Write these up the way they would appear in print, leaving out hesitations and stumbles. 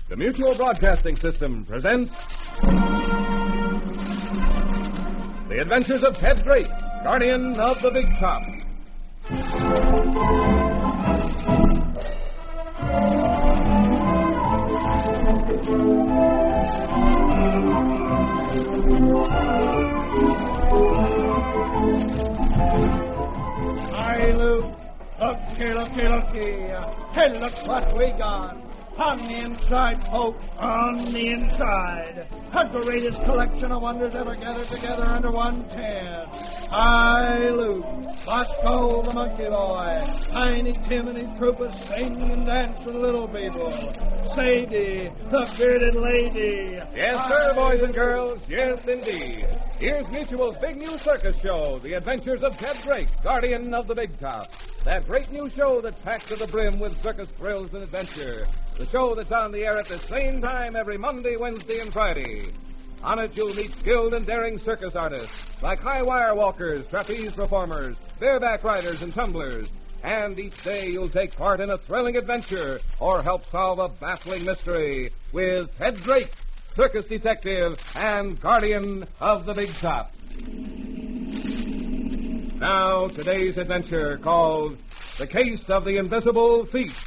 The Mutual Broadcasting System presents The Adventures of Ted Drake, Guardian of the Big Top. Hi, Luke. Looky. Hey, look what we got. On the inside, folks, on the inside. The greatest collection of wonders ever gathered together under one tent. Hi, Luke. Bosco the Monkey Boy. Tiny Tim and his troopers sing and dance with the little people. Sadie, the bearded lady. Yes, sir, boys and girls. Yes, indeed. Here's Mutual's big new circus show, The Adventures of Ted Drake, Guardian of the Big Top. That great new show that's packed to the brim with circus thrills and adventure. The show that's on the air at the same time every Monday, Wednesday, and Friday. On it, you'll meet skilled and daring circus artists, like high-wire walkers, trapeze performers, bareback riders, and tumblers. And each day, you'll take part in a thrilling adventure or help solve a baffling mystery with Ted Drake, circus detective and guardian of the Big Top. Now, today's adventure, called The Case of the Invisible Thief.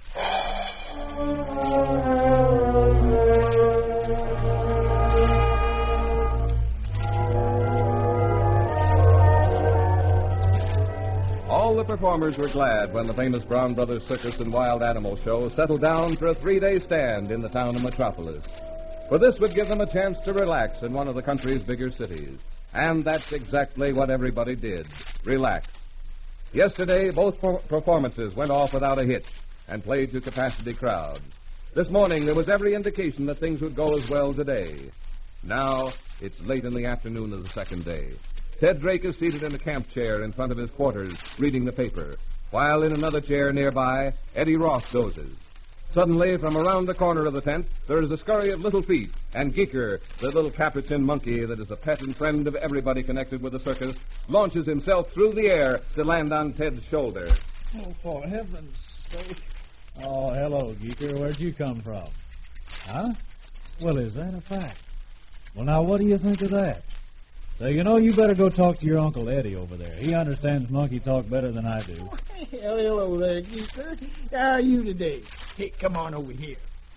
All the performers were glad when the famous Brown Brothers Circus and Wild Animal Show settled down for a 3-day stand in the town of Metropolis. For this would give them a chance to relax in one of the country's bigger cities. And that's exactly what everybody did. Relax. Yesterday, both performances went off without a hitch and played to capacity crowds. This morning, there was every indication that things would go as well today. Now, it's late in the afternoon of the second day. Ted Drake is seated in a camp chair in front of his quarters, reading the paper, while in another chair nearby, Eddie Ross dozes. Suddenly, from around the corner of the tent, there is a scurry of little feet, and Geeker, the little capuchin monkey that is a pet and friend of everybody connected with the circus, launches himself through the air to land on Ted's shoulder. Oh, for heaven's sake. Oh, hello, Geeker. Where'd you come from? Huh? Well, is that a fact? Well, now, what do you think of that? So, you better go talk to your Uncle Eddie over there. He understands monkey talk better than I do. Well, hello there, Geeker. How are you today? Hey, come on over here.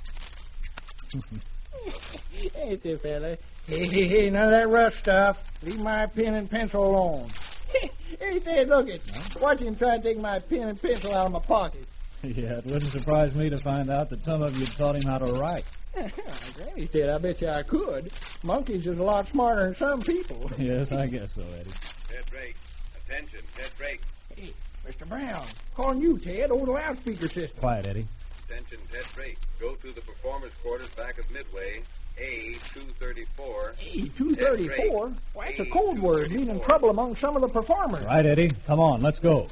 Hey, there, fella. Hey, none of that rough stuff. Leave my pen and pencil alone. Hey, Ted, look it. Watch him try to take my pen and pencil out of my pocket. Yeah, it wouldn't surprise me to find out that some of you taught him how to write. Granny said, I bet you I could. Monkeys is a lot smarter than some people. Yes, I guess so, Eddie. Ted Drake. Attention, Ted Drake. Hey, Mr. Brown. Calling you, Ted, over the loudspeaker system. Quiet, Eddie. Attention, Ted Drake. Go to the performers' quarters back of Midway, A234. A234? Well, that's a code word, meaning trouble among some of the performers. Right, Eddie. Come on, let's go.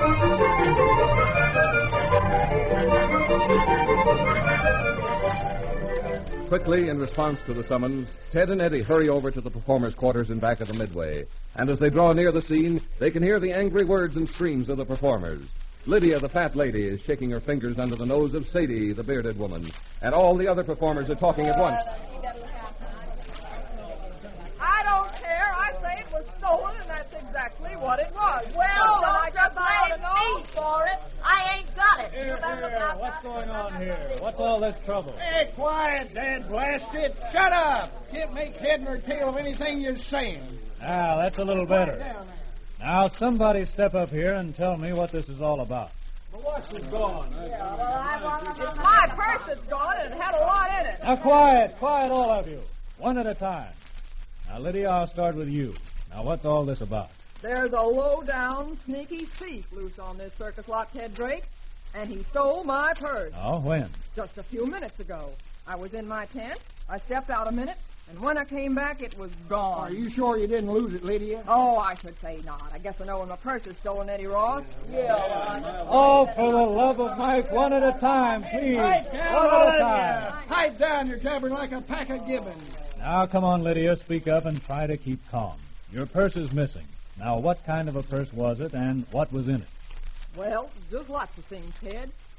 Quickly, in response to the summons, Ted and Eddie hurry over to the performers' quarters in back of the Midway. And as they draw near the scene, they can hear the angry words and screams of the performers. Lydia, the fat lady, is shaking her fingers under the nose of Sadie, the bearded woman. And all the other performers are talking at once. I don't care. I say it was stolen, and that's exactly what it was. Well, Stolen, I don't guess just I ought blame to know. me for it. I ain't got it. Here. What's going on here? What's all this trouble? Hey, quiet, Dad, blast it. Shut up. Can't make head nor tail of anything you're saying. Now, that's a little better. Now, somebody step up here and tell me what this is all about. What's gone? It's my purse that's gone, and it had a lot in it. Now, quiet, all of you. One at a time. Now, Lydia, I'll start with you. Now, what's all this about? There's a low-down, sneaky thief loose on this circus lot, Ted Drake, and he stole my purse. Oh, when? Just a few minutes ago. I was in my tent. I stepped out a minute, and when I came back, it was gone. Are you sure you didn't lose it, Lydia? Oh, I should say not. I guess I know when my purse is stolen, Eddie Ross. Oh, for the love of Mike, one at a time, please. One at a time. Hide down. You're jabbering like a pack of gibbons. Now, come on, Lydia, speak up and try to keep calm. Your purse is missing. Now, what kind of a purse was it, and what was in it? Well, just lots of things, Ted.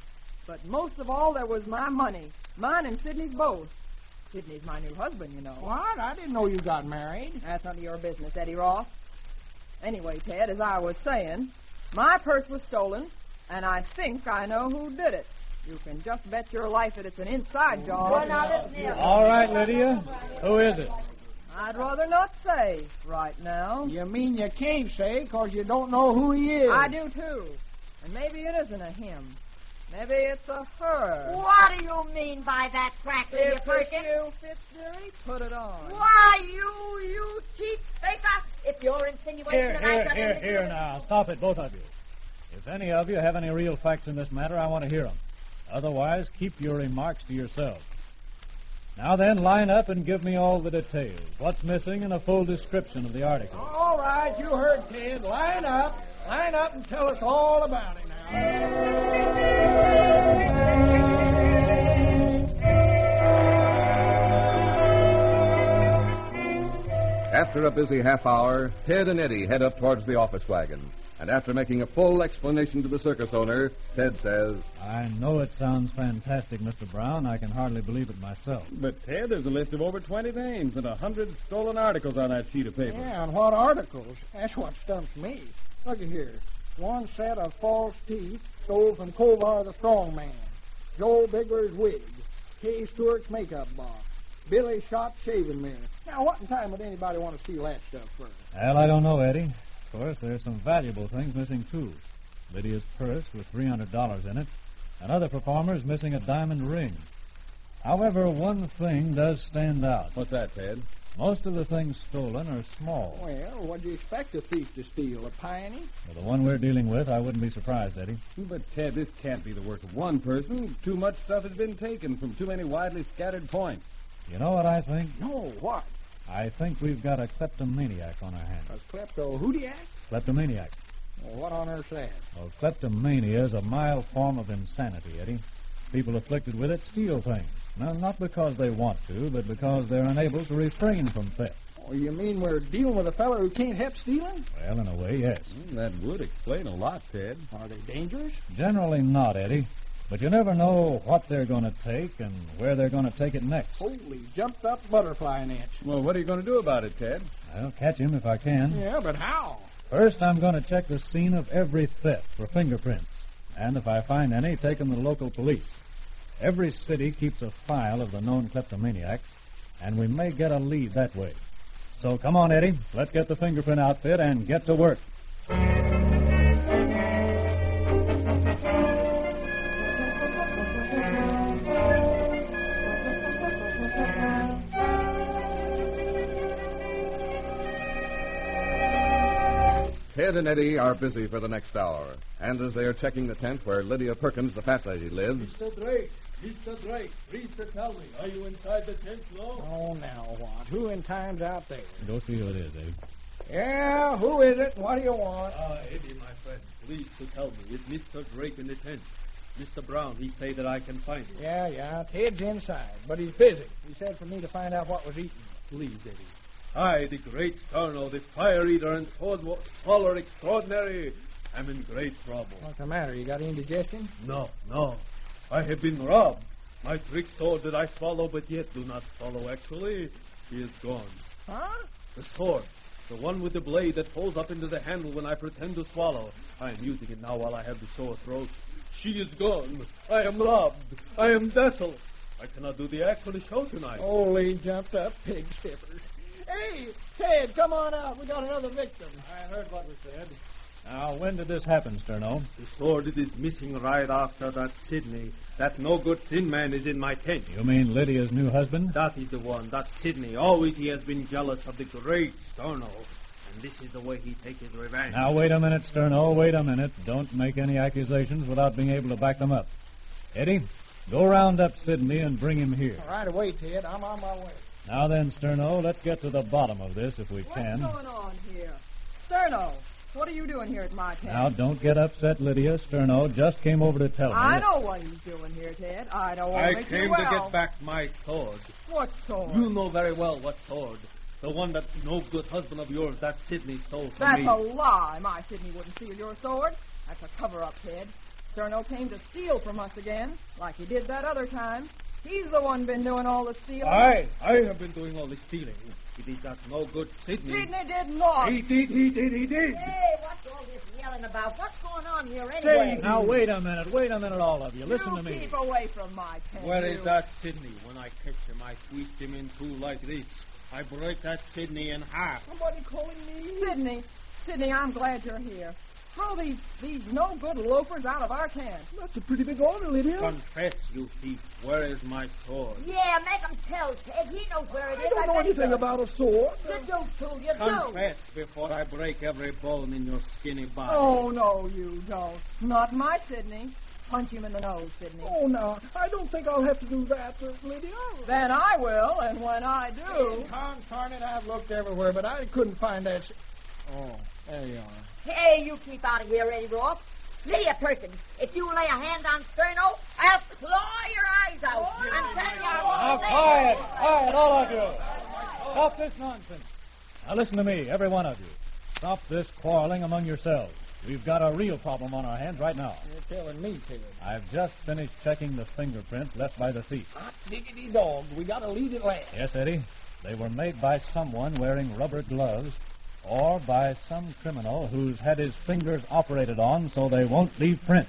But most of all, there was my money. Mine and Sidney's both. Sidney's my new husband, you know. What? I didn't know you got married. That's none of your business, Eddie Roth. Anyway, Ted, as I was saying, my purse was stolen, and I think I know who did it. You can just bet your life that it's an inside job. Well, now listen here. All right, Lydia. Who is it? I'd rather not say right now. You mean you can't say because you don't know who he is? I do, too. And maybe it isn't a him. Maybe it's a her. What do you mean by that, crack, Lydia If the Perkins? shoe fits, dearie, put it on. Why, you cheap faker! If you're insinuating that I've got anything to do Here with it- now. Stop it, both of you. If any of you have any real facts in this matter, I want to hear them. Otherwise, keep your remarks to yourselves. Now then, line up and give me all the details. What's missing and a full description of the article. All right, you heard Ted. Line up and tell us all about it now. After a busy half hour, Ted and Eddie head up towards the office wagon. And after making a full explanation to the circus owner, Ted says, I know it sounds fantastic, Mr. Brown. I can hardly believe it myself. But, Ted, there's a list of over 20 names and 100 stolen articles on that sheet of paper. Yeah, and what articles? That's what stumps me. Look at here. One set of false teeth stole from Kovar the Strongman. Joel Bigler's wig. Kay Stewart's makeup box. Billy Schott's shaving mirror. Now, what in time would anybody want to steal that stuff for? Well, I don't know, Eddie. Of course, there's some valuable things missing, too. Lydia's purse with $300 in it, and other performers missing a diamond ring. However, one thing does stand out. What's that, Ted? Most of the things stolen are small. Well, what'd you expect a thief to steal? A piney? For the one we're dealing with, I wouldn't be surprised, Eddie. But, Ted, this can't be the work of one person. Too much stuff has been taken from too many widely scattered points. You know what I think? No, what? I think we've got a kleptomaniac on our hands. A klepto-hoodiac? Kleptomaniac. Well, what on earth's that? Well, kleptomania is a mild form of insanity, Eddie. People afflicted with it steal things. Now, not because they want to, but because they're unable to refrain from theft. Oh, you mean we're dealing with a fellow who can't help stealing? Well, in a way, yes. That would explain a lot, Ted. Are they dangerous? Generally not, Eddie. But you never know what they're going to take and where they're going to take it next. Holy jumped-up butterfly nets. Well, what are you going to do about it, Ted? I'll catch him if I can. Yeah, but how? First, I'm going to check the scene of every theft for fingerprints. And if I find any, take them to the local police. Every city keeps a file of the known kleptomaniacs, and we may get a lead that way. So come on, Eddie. Let's get the fingerprint outfit and get to work. Ted and Eddie are busy for the next hour. And as they are checking the tent where Lydia Perkins, the fat lady, lives, Mr. Drake, please tell me, are you inside the tent now? Oh, now what? Who in time's out there? Go see who it is, Eddie. Yeah, who is it? What do you want? Eddie, my friend, please to tell me, is Mr. Drake in the tent? Mr. Brown, he say that I can find him. Yeah, Ted's inside, but he's busy. He said for me to find out what was eaten. Please, Eddie. I, the great Sterno, the fire eater and sword swallower extraordinary, am in great trouble. What's the matter? You got indigestion? No. I have been robbed. My trick sword that I swallow, but yet do not swallow actually, she is gone. Huh? The sword, the one with the blade that folds up into the handle when I pretend to swallow. I am using it now while I have the sore throat. She is gone. I am robbed. I am desolate. I cannot do the act for the show tonight. Holy jumped-up pig stiffers. Hey, Ted, come on out. We got another victim. I heard what was said. Now, when did this happen, Sterno? The sword it is missing right after that Sidney. That no-good thin man is in my tent. You mean Lydia's new husband? That is the one, that Sidney. Always he has been jealous of the great Sterno. And this is the way he take his revenge. Now, wait a minute, Sterno. Wait a minute. Don't make any accusations without being able to back them up. Eddie, go round up Sidney and bring him here. Right away, Ted. I'm on my way. Now then, Sterno, let's get to the bottom of this if we can. What's going on here? Sterno, what are you doing here at my tent? Now, don't get upset, Lydia. Sterno just came over to tell me. I know what he's doing here, Ted. I know I only too came well. to get back my sword. What sword? You know very well what sword. The one that no good husband of yours, that Sidney, stole from That's me. a lie. My Sidney wouldn't steal your sword. That's a cover-up, Ted. Sterno came to steal from us again, like he did that other time. He's the one been doing all the stealing. I have been doing all the stealing. It is that no good Sidney. Sidney did not. He did. Hey, what's all this yelling about? What's going on here anyway? Say, Now, wait a minute, all of you. Listen you to me. keep away from my tent. Where is that Sidney? When I catch him, I twist him in two like this. I break that Sidney in half. Somebody calling me? Sidney, I'm glad you're here. Throw these no-good loafers out of our tent. That's a pretty big order, Lydia. Confess, you thief. Where is my sword? Yeah, make him tell, Ted. He knows where it is. I don't know bet he anything does. about a sword. You do, too. You do. Confess before I break every bone in your skinny body. Oh, no, you don't. Not my Sidney. Punch him in the nose, Sidney. Oh, no. I don't think I'll have to do that, Lydia. Then I will, and when I do... Darn it, I've looked everywhere, but I couldn't find that. Oh, there you are. Hey, you keep out of here, Eddie Roth. Lydia Perkins, if you lay a hand on Sterno, I'll claw your eyes out. I'm telling you. Now, quiet, all of you. Stop this nonsense. Now, listen to me, every one of you. Stop this quarreling among yourselves. We've got a real problem on our hands right now. You're telling me, Ted. I've just finished checking the fingerprints left by the thief. Hot diggity dog. We got to leave it last. Yes, Eddie. They were made by someone wearing rubber gloves or by some criminal who's had his fingers operated on so they won't leave prints.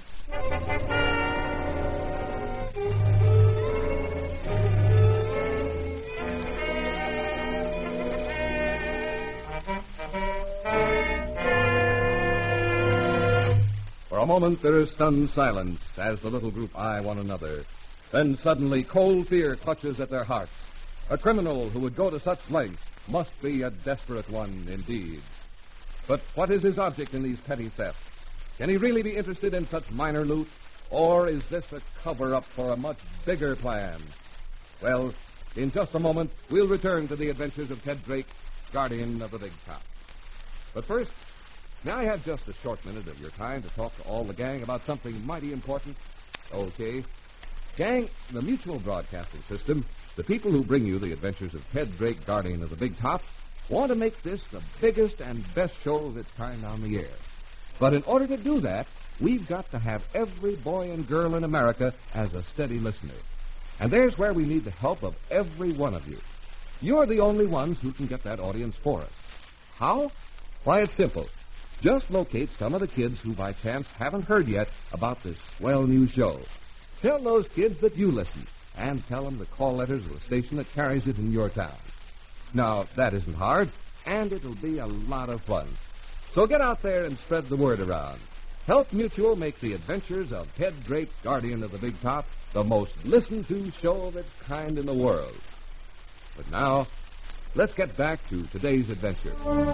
For a moment, there is stunned silence as the little group eye one another. Then suddenly, cold fear clutches at their hearts. A criminal who would go to such lengths must be a desperate one indeed. But what is his object in these petty thefts? Can he really be interested in such minor loot? Or is this a cover-up for a much bigger plan? Well, in just a moment, we'll return to the adventures of Ted Drake, guardian of the Big Top. But first, may I have just a short minute of your time to talk to all the gang about something mighty important? Okay. Gang, the Mutual Broadcasting System, the people who bring you the adventures of Ted Drake, guardian of the Big Top, want to make this the biggest and best show of its kind on the air. But in order to do that, we've got to have every boy and girl in America as a steady listener. And there's where we need the help of every one of you. You're the only ones who can get that audience for us. How? Why, it's simple. Just locate some of the kids who by chance haven't heard yet about this swell new show. Tell those kids that you listen, and tell them to call letters to the station that carries it in your town. Now, that isn't hard, and it'll be a lot of fun. So get out there and spread the word around. Help Mutual make the adventures of Ted Drake, guardian of the Big Top, the most listened-to show of its kind in the world. But now, let's get back to today's adventure.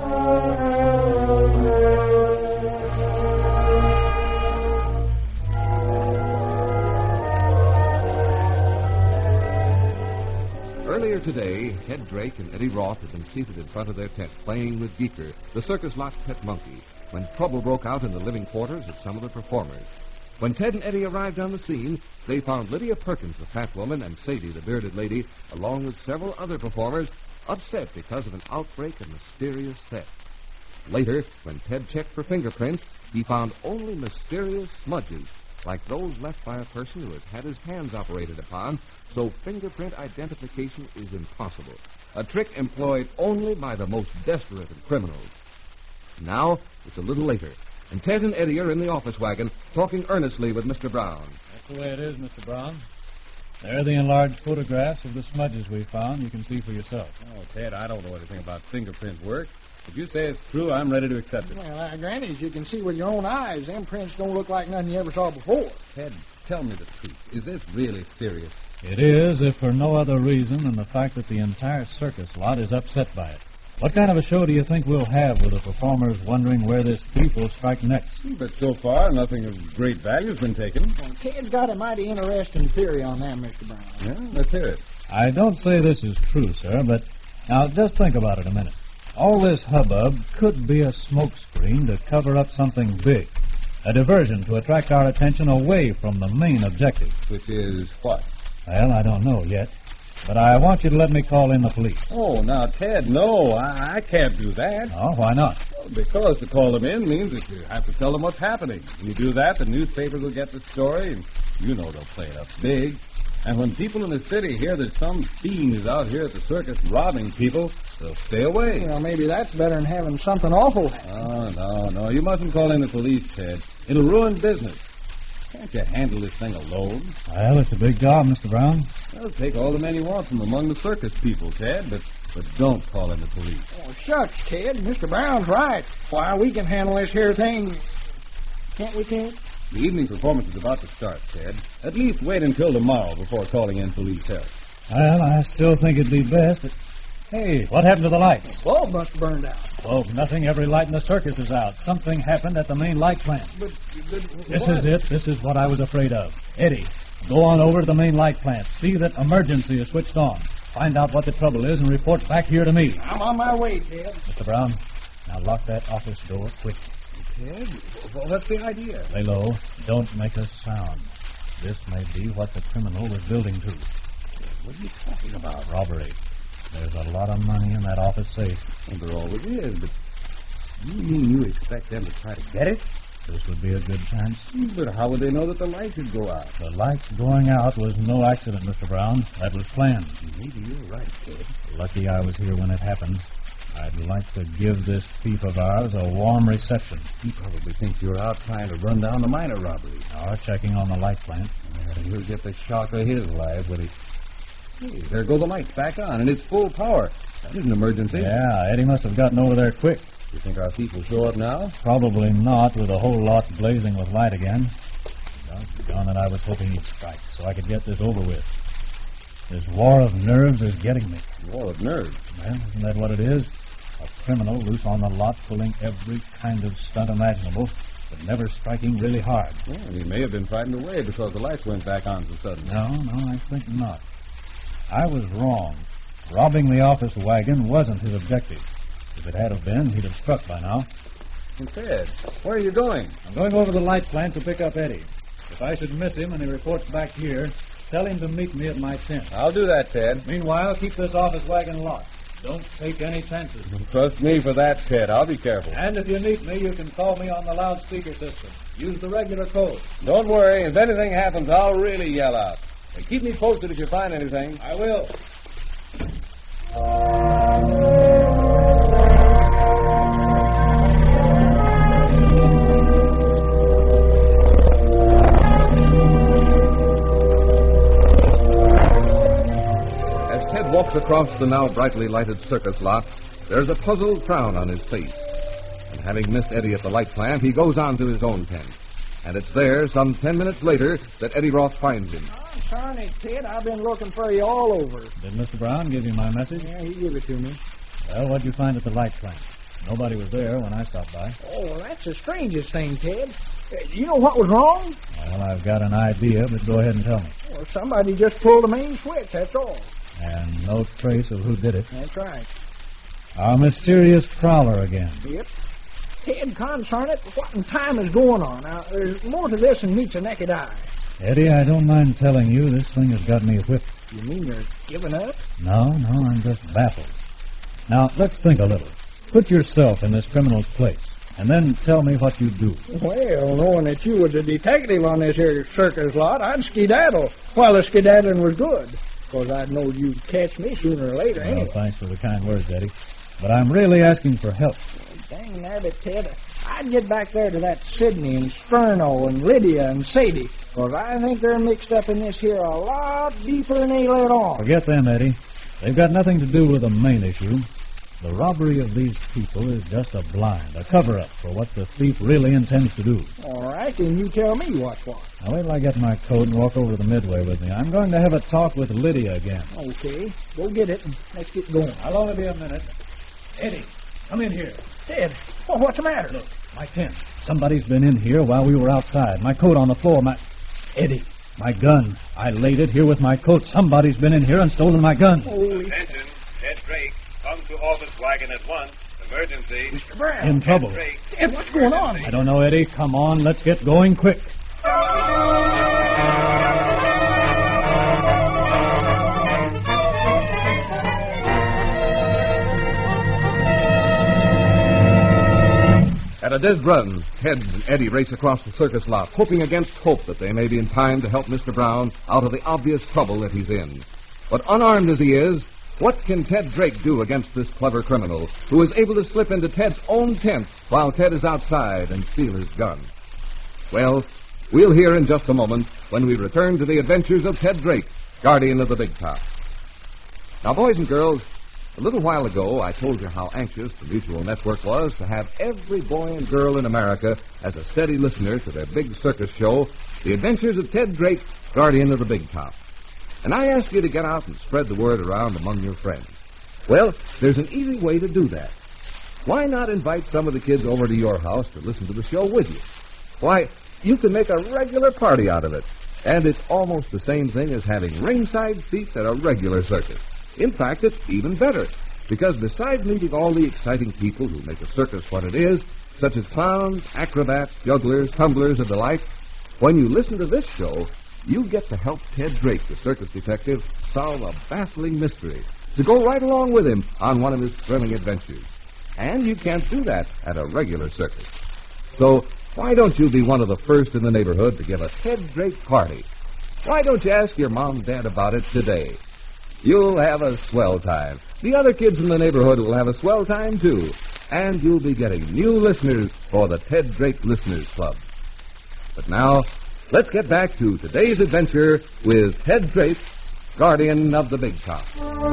Earlier today, Ted Drake and Eddie Roth had been seated in front of their tent playing with Geeker, the circus lot's pet monkey, when trouble broke out in the living quarters of some of the performers. When Ted and Eddie arrived on the scene, they found Lydia Perkins, the fat woman, and Sadie, the bearded lady, along with several other performers, upset because of an outbreak of mysterious theft. Later, when Ted checked for fingerprints, he found only mysterious smudges, like those left by a person who has had his hands operated upon, so fingerprint identification is impossible. A trick employed only by the most desperate of criminals. Now, it's a little later, and Ted and Eddie are in the office wagon, talking earnestly with Mr. Brown. That's the way it is, Mr. Brown. There are the enlarged photographs of the smudges we found. You can see for yourself. Oh, Ted, I don't know anything about fingerprint work. If you say it's true, I'm ready to accept it. Well, Granny, as you can see with your own eyes, them prints don't look like nothing you ever saw before. Ted, tell me the truth. Is this really serious? It is, if for no other reason than the fact that the entire circus lot is upset by it. What kind of a show do you think we'll have with the performers wondering where this thief will strike next? But so far, nothing of great value has been taken. Well, Ted's got a mighty interesting theory on that, Mr. Brown. Yeah, let's hear it. I don't say this is true, sir, but now just think about it a minute. All this hubbub could be a smokescreen to cover up something big. A diversion to attract our attention away from the main objective. Which is what? Well, I don't know yet. But I want you to let me call in the police. Oh, now, Ted, no, I can't do that. Oh, why not? Because to call them in means that you have to tell them what's happening. When you do that, the newspapers will get the story, and you know they'll play it up big. And when people in the city hear that some fiend is out here at the circus robbing people, they'll stay away. Well, maybe that's better than having something awful happen. Oh, no. You mustn't call in the police, Ted. It'll ruin business. Can't you handle this thing alone? Well, it's a big job, Mr. Brown. Well, take all the men you want from among the circus people, Ted, but don't call in the police. Oh, shucks, Ted. Mr. Brown's right. Why, we can handle this here thing. Can't we, Ted? The evening performance is about to start, Ted. At least wait until tomorrow before calling in police help. Well, I still think it'd be best, but... Hey, what happened to the lights? The bulb must have burned out. Oh, nothing. Every light in the circus is out. Something happened at the main light plant. This is it. This is what I was afraid of. Eddie, go on over to the main light plant. See that emergency is switched on. Find out what the trouble is and report back here to me. I'm on my way, Ted. Mr. Brown, now lock that office door quick. Ted, well, what's the idea? Lay low. Don't make a sound. This may be what the criminal was building to. What are you talking about? Robbery. There's a lot of money in that office safe. Well, there always is, but you mean you expect them to try to get it? This would be a good chance. But how would they know that the lights would go out? The lights going out was no accident, Mr. Brown. That was planned. Maybe you're right, Ted. Lucky I was here when it happened. I'd like to give this thief of ours a warm reception. He probably thinks you're out trying to run down the minor robbery. Or checking on the light plant. And he'll get the shock of his life when he... Hey, there go the lights back on, and it's full power. That is an emergency. Yeah, Eddie must have gotten over there quick. You think our thief will show up now? Probably not, with a whole lot blazing with light again. Doggone it, I was hoping he'd strike, so I could get this over with. This war of nerves is getting me. War of nerves? Well, isn't that what it is? A criminal loose on the lot, pulling every kind of stunt imaginable, but never striking really hard. Well, he may have been frightened away because the lights went back on so suddenly. No, I think not. I was wrong. Robbing the office wagon wasn't his objective. If it had have been, he'd have struck by now. Ted, where are you going? I'm going over to the light plant to pick up Eddie. If I should miss him and he reports back here, tell him to meet me at my tent. I'll do that, Ted. Meanwhile, keep this office wagon locked. Don't take any chances. Trust me for that, Ted. I'll be careful. And if you need me, you can call me on the loudspeaker system. Use the regular code. Don't worry. If anything happens, I'll really yell out. Keep me posted if you find anything. I will. As Ted walks across the now brightly lighted circus lot, there's a puzzled frown on his face. And having missed Eddie at the light plant, he goes on to his own tent. And it's there, some 10 minutes later, that Eddie Roth finds him. Darn it, Ted. I've been looking for you all over. Did Mr. Brown give you my message? Yeah, he gave it to me. Well, what'd you find at the light plant? Nobody was there when I stopped by. Oh, well, that's the strangest thing, Ted. You know what was wrong? Well, I've got an idea, but go ahead and tell me. Well, somebody just pulled the main switch, that's all. And no trace of who did it. That's right. Our mysterious prowler again. Yep. Ted, concern it, what in time is going on? Now, there's more to this than meets the naked eye. Eddie, I don't mind telling you this thing has got me whipped. You mean you're giving up? No, I'm just baffled. Now, let's think a little. Put yourself in this criminal's place, and then tell me what you'd do. Well, knowing that you was a detective on this here circus lot, I'd skedaddle while the skedaddling was good. Because I'd know you'd catch me sooner or later, Well, anyway. thanks for the kind words, Eddie. But I'm really asking for help. Dang nabbit, Ted. I'd get back there to that Sidney and Sterno and Lydia and Sadie. Because I think they're mixed up in this here a lot deeper than they let on. Forget them, Eddie. They've got nothing to do with the main issue. The robbery of these people is just a blind, a cover-up for what the thief really intends to do. All right, then you tell me what's what. Now, wait till I get my coat and walk over to the Midway with me. I'm going to have a talk with Lydia again. Okay, go get it and let's get going. I'll only be a minute. Eddie, come in here. Ted, well, what's the matter? Look, my tent. Somebody's been in here while we were outside. My coat on the floor, Eddie, my gun. I laid it here with my coat. Somebody's been in here and stolen my gun. Holy... Attention, Ted Drake. Come to office wagon at once. Emergency. Mr. Brown. In trouble. Ted, what's going on? I don't know, Eddie. Come on, let's get going quick. At a dead run, Ted and Eddie race across the circus lot, hoping against hope that they may be in time to help Mr. Brown out of the obvious trouble that he's in. But unarmed as he is, what can Ted Drake do against this clever criminal who is able to slip into Ted's own tent while Ted is outside and steal his gun? Well, we'll hear in just a moment when we return to the adventures of Ted Drake, guardian of the Big Top. Now, boys and girls, a little while ago I told you how anxious the Mutual Network was to have every boy and girl in America as a steady listener to their big circus show, The Adventures of Ted Drake, Guardian of the Big Top. And I asked you to get out and spread the word around among your friends. Well, there's an easy way to do that. Why not invite some of the kids over to your house to listen to the show with you? Why, you can make a regular party out of it. And it's almost the same thing as having ringside seats at a regular circus. In fact, it's even better, because besides meeting all the exciting people who make a circus what it is, such as clowns, acrobats, jugglers, tumblers, and the like, when you listen to this show, you get to help Ted Drake, the circus detective, solve a baffling mystery, to go right along with him on one of his thrilling adventures. And you can't do that at a regular circus. So why don't you be one of the first in the neighborhood to give a Ted Drake party? Why don't you ask your mom and dad about it today? You'll have a swell time. The other kids in the neighborhood will have a swell time, too. And you'll be getting new listeners for the Ted Drake Listeners Club. But now, let's get back to today's adventure with Ted Drake, Guardian of the Big Top.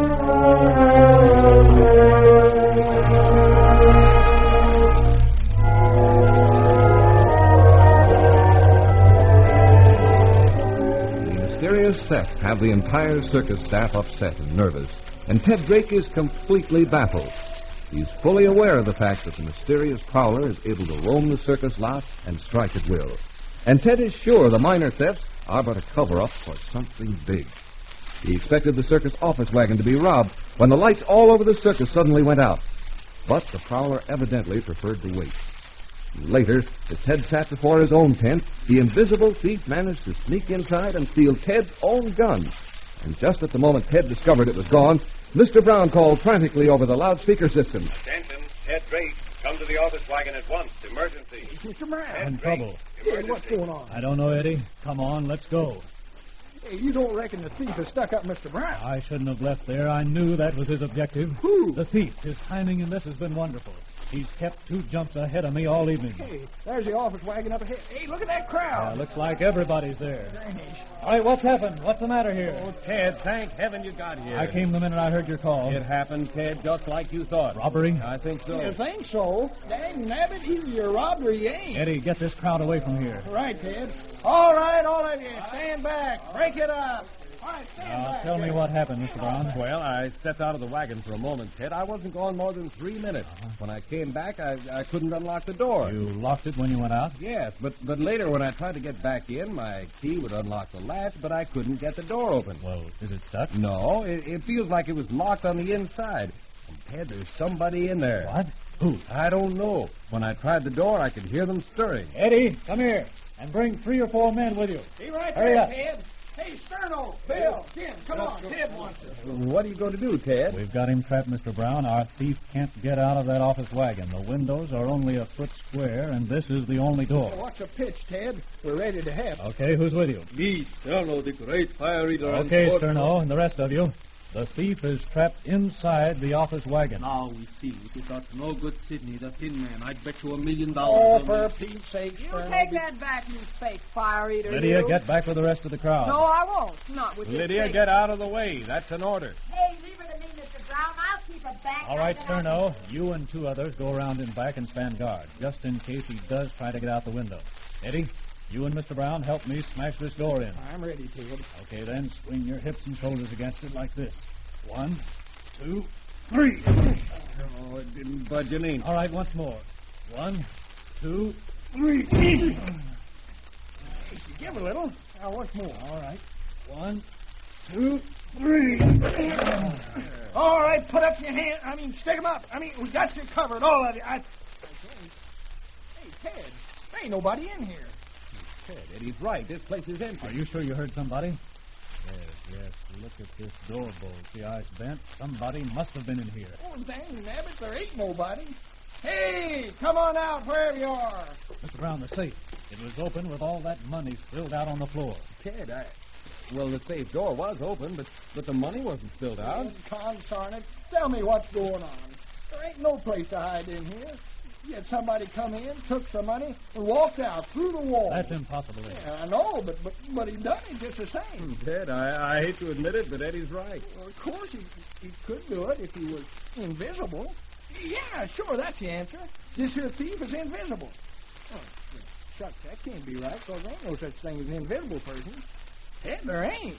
Theft have the entire circus staff upset and nervous, and Ted Drake is completely baffled. He's fully aware of the fact that the mysterious prowler is able to roam the circus lot and strike at will. And Ted is sure the minor thefts are but a cover-up for something big. He expected the circus office wagon to be robbed when the lights all over the circus suddenly went out. But the prowler evidently preferred to wait. Later, as Ted sat before his own tent, the invisible thief managed to sneak inside and steal Ted's own gun. And just at the moment Ted discovered it was gone, Mr. Brown called frantically over the loudspeaker system. Attention, Ted Drake. Come to the office wagon at once. Emergency. Mr. Brown. I'm in trouble. Hey, what's going on? I don't know, Eddie. Come on, let's go. Hey, you don't reckon the thief has stuck up Mr. Brown? I shouldn't have left there. I knew that was his objective. Who? The thief. His timing in this has been wonderful. He's kept 2 jumps ahead of me all evening. Hey, there's the office wagon up ahead. Hey, look at that crowd. Looks like everybody's there. Strange. All right, what's happened? What's the matter here? Oh, Ted, thank heaven you got here. I came the minute I heard your call. It happened, Ted, just like you thought. Robbery? I think so. You think so? Dang nabbit, either you're robbed or you ain't. Eddie, get this crowd away from here. Right, Ted. All right, all of you, stand back. Break it up. All right, stand back. Tell me what happened, Mr. Brown. Well, I stepped out of the wagon for a moment, Ted. I wasn't gone more than 3 minutes. When I came back, I couldn't unlock the door. You locked it when you went out? Yes, but later when I tried to get back in, my key would unlock the latch, but I couldn't get the door open. Well, is it stuck? No, it feels like it was locked on the inside. And Ted, there's somebody in there. What? Who? I don't know. When I tried the door, I could hear them stirring. Eddie, come here. And bring 3 or 4 men with you. Be right Hurry there, up. Ted. Hey, Sterno, Bill, Tim, come on. Ted wants us. What are you going to do, Ted? We've got him trapped, Mr. Brown. Our thief can't get out of that office wagon. The windows are only a foot square, and this is the only door. What's the pitch, Ted? We're ready to have it. Okay, who's with you? Me, Sterno, the great fire eater. Okay, and Sterno, and the rest of you. The thief is trapped inside the office wagon. Now we see. It is that no good Sidney, the thin man. I'd bet you $1 million. Oh, on for me. Pete's sake, You Sterno. take that back, you fake fire eater. Lydia, you. get back with the rest of the crowd. No, I won't. Not with this Lydia, fake- get out of the way. That's an order. Hey, leave it to me, Mr. Brown. I'll keep it back. All right, Sterno, you and 2 others go around in back and stand guard, just in case he does try to get out the window. Eddie, you and Mr. Brown help me smash this door in. I'm ready, Ted. Okay, then, swing your hips and shoulders against it like this. 1, 2, 3. Oh, it didn't budge an inch. All right, once more. 1, 2, 3. Give a little. Now, once more. All right. 1, 2, 3. All right, put up your hand. Stick them up. We got you covered, all of you. Hey, Ted, there ain't nobody in here. Ted, Eddie's right. This place is empty. Are you sure you heard somebody? Yes. Look at this door bolt. See how it's bent? Somebody must have been in here. Oh, dang nabbit, there ain't nobody. Hey, come on out wherever you are. Mr. Brown, the safe. It was open with all that money spilled out on the floor. Ted, well, the safe door was open, but the money wasn't spilled out. Consarn it. Tell me what's going on. There ain't no place to hide in here. Yet somebody come in, took some money, and walked out through the wall. That's impossible, Eddie. Yeah, I know, but he done it just the same. Ted, I hate to admit it, but Eddie's right. Well, of course, he could do it if he was invisible. Yeah, sure, that's the answer. This here thief is invisible. Oh, shucks, that can't be right, because there ain't no such thing as an invisible person. Ted, there ain't.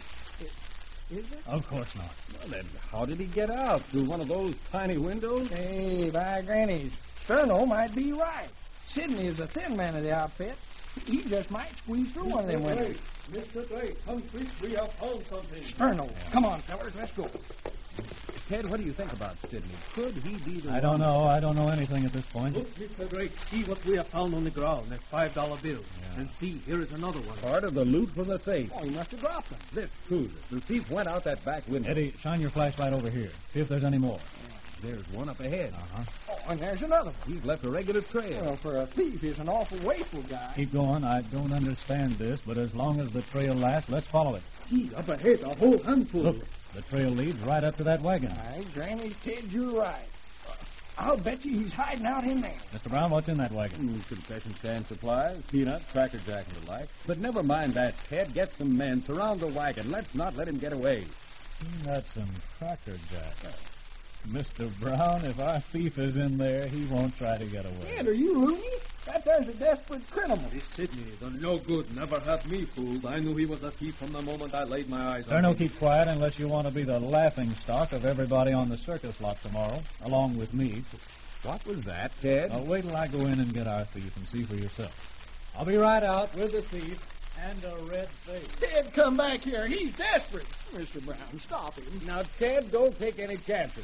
Is there? Of course not. Well, then, how did he get out? Through one of those tiny windows? Hey, by grannies, Sterno might be right. Sidney is the thin man of the outfit. He just might squeeze through one of them windows. Mr. Drake, come quick, we have found something. Sterno, come on, fellas, let's go. Ted, what do you think about Sidney? Could he be the I don't know. I don't know anything at this point. Look, Mr. Drake, see what we have found on the ground, that $5 bill. Yeah. And see, here is another one. part of the loot from the safe? Oh, he must have dropped them. This proves it. The thief went out that back window. Eddie, shine your flashlight over here. See if there's any more. There's one up ahead. Oh, and there's another one. He's left a regular trail. Well, for a thief, he's an awful wasteful guy. Keep going. I don't understand this, but as long as the trail lasts, let's follow it. See, up ahead, a whole handful. Look, the trail leads right up to that wagon. Aye, Granny, Ted, you're right. I'll bet you he's hiding out in there. Mr. Brown, what's in that wagon? Concession stand supplies, peanuts, Cracker Jack, and the like. But never mind that, Ted. Get some men. Surround the wagon. Let's not let him get away. Peanuts and Cracker Jack. Mr. Brown, if our thief is in there, he won't try to get away. Ted, are you loony? That there's a desperate criminal. This Sidney, the no good, never had me fooled. I knew he was a thief from the moment I laid my eyes on Sterno, him. keep quiet unless you want to be the laughing stock of everybody on the circus lot tomorrow, along with me. What was that, Ted? Now, wait till I go in and get our thief and see for yourself. I'll be right out with the thief and a red face. Ted, come back here. He's desperate. Mr. Brown, stop him. Now, Ted, don't take any chances.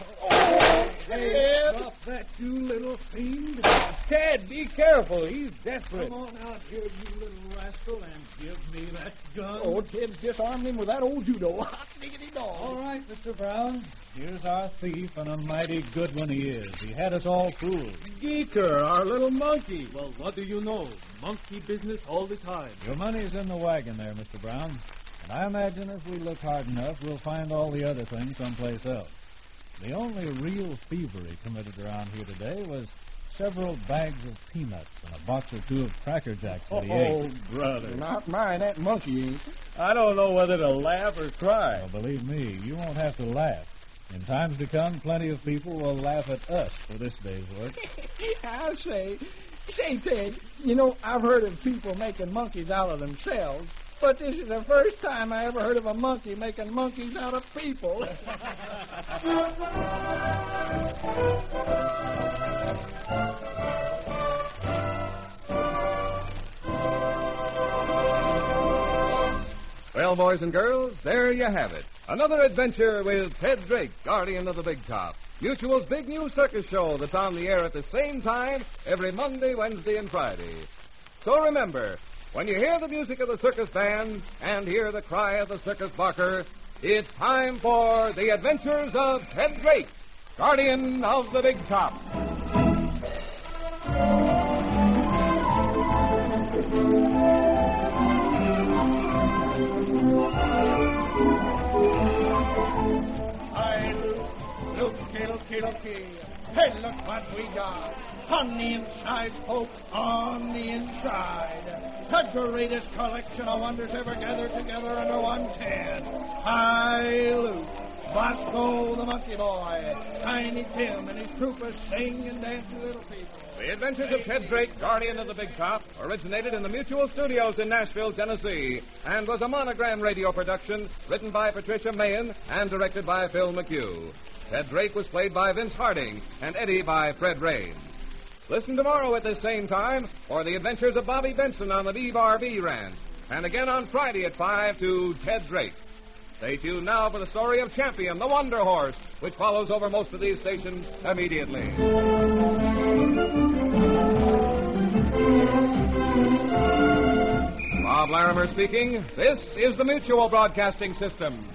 Oh, Ted! Stop that, you little fiend. Ted, be careful. He's desperate. Come on out here, you little rascal, and give me that gun. Oh, Ted's disarmed him with that old judo. Hot diggity dog. All right, Mr. Brown. Here's our thief, and a mighty good one he is. He had us all fooled. Geeker, our little monkey. Well, what do you know? Monkey business all the time. Your money's in the wagon there, Mr. Brown. And I imagine if we look hard enough, we'll find all the other things someplace else. The only real thievery committed around here today was several bags of peanuts and a box or two of Cracker Jacks that he ate. brother. Not mine, that monkey ain't. I don't know whether to laugh or cry. Well, believe me, you won't have to laugh. In times to come, plenty of people will laugh at us for this day's work. I'll say, Ted, you know, I've heard of people making monkeys out of themselves, but this is the first time I ever heard of a monkey making monkeys out of people. Well, boys and girls, there you have it. Another adventure with Ted Drake, guardian of the Big Top. Mutual's big new circus show that's on the air at the same time every Monday, Wednesday, and Friday. So remember, when you hear the music of the circus band and hear the cry of the circus barker, it's time for the adventures of Ted Drake, guardian of the Big Top. Looky. Hey, look what we got. On the inside, folks, on the inside. The greatest collection of wonders ever gathered together under one tent. Hi-Lu, Bosco the Monkey Boy, Tiny Tim and his troopers sing and dance to little people. The Adventures of Ted Drake, Guardian of the Big Top, originated in the Mutual Studios in Nashville, Tennessee, and was a Monogram radio production written by Patricia Mahan and directed by Phil McHugh. Ted Drake was played by Vince Harding and Eddie by Fred Raines. Listen tomorrow at this same time for the adventures of Bobby Benson on the Beeve RV Ranch, and again on Friday at 5 to Ted Drake. Stay tuned now for the story of Champion, the Wonder Horse, which follows over most of these stations immediately. Bob Larimer speaking. This is the Mutual Broadcasting System.